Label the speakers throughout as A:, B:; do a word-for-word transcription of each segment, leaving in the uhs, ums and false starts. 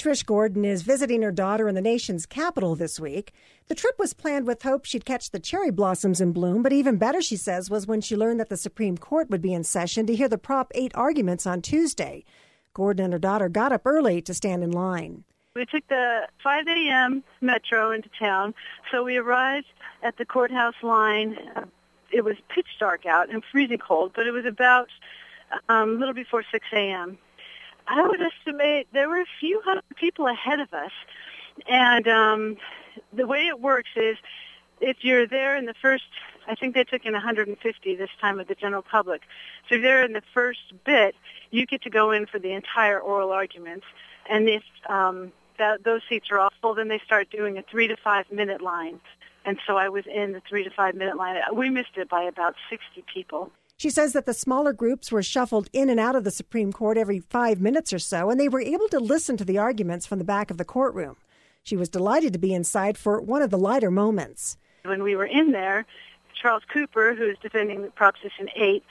A: Trish Gordon is visiting her daughter in the nation's capital this week. The trip was planned with hope she'd catch the cherry blossoms in bloom, but even better, she says, was when she learned that the Supreme Court would be in session to hear the Prop eight arguments on Tuesday. Gordon and her daughter got up early to stand in line.
B: We took the five a.m. metro into town, so we arrived at the courthouse line. It was pitch dark out and freezing cold, but it was about um, a little before six a.m. I would estimate there were a few hundred people ahead of us, and um, the way it works is if you're there in the first, I think they took in one hundred fifty this time of the general public, so if you're there in the first bit, you get to go in for the entire oral arguments, and if um, that, those seats are all full, then they start doing a three to five minute line, and so I was in the three to five minute line. We missed it by about sixty people.
A: She says that the smaller groups were shuffled in and out of the Supreme Court every five minutes or so, and they were able to listen to the arguments from the back of the courtroom. She was delighted to be inside for one of the lighter moments.
B: When we were in there, Charles Cooper, who is defending Proposition eight,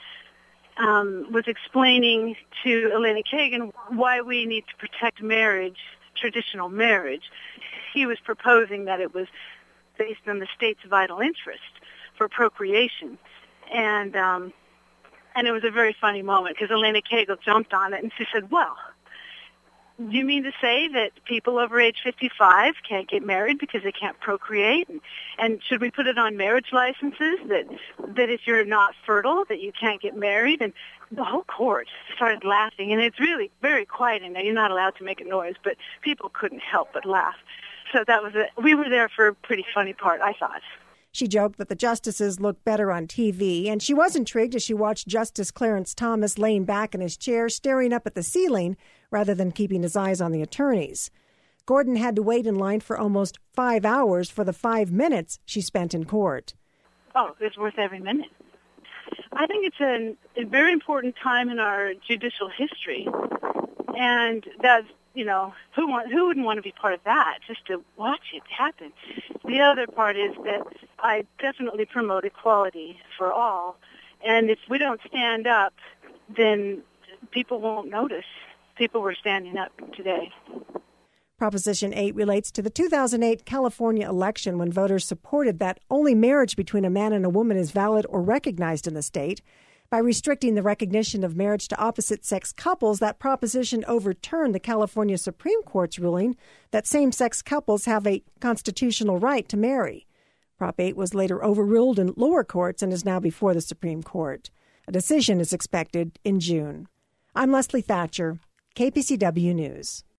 B: um, was explaining to Elena Kagan why we need to protect marriage, traditional marriage. He was proposing that it was based on the state's vital interest for procreation. And um, and it was a very funny moment because Elena Kagan jumped on it and she said, well, do you mean to say that people over age fifty-five can't get married because they can't procreate? And, and should we put it on marriage licenses that that if you're not fertile, that you can't get married? And the whole court started laughing. And it's really very quiet in there. You're not allowed to make a noise, but people couldn't help but laugh. So that was a, we were there for a pretty funny part, I thought.
A: She joked that the justices looked better on T V, and she was intrigued as she watched Justice Clarence Thomas laying back in his chair, staring up at the ceiling rather than keeping his eyes on the attorneys. Gordon had to wait in line for almost five hours for the five minutes she spent in court.
B: Oh, it's worth every minute. I think it's an, a very important time in our judicial history, and that's, you know, who want, who wouldn't want to be part of that, just to watch it happen? The other part is that I definitely promote equality for all, and if we don't stand up, then people won't notice. People were standing up today.
A: Proposition eight relates to the two thousand eight California election when voters supported that only marriage between a man and a woman is valid or recognized in the state. By restricting the recognition of marriage to opposite-sex couples, that proposition overturned the California Supreme Court's ruling that same-sex couples have a constitutional right to marry. Prop eight was later overruled in lower courts and is now before the Supreme Court. A decision is expected in June. I'm Leslie Thatcher, K P C W News.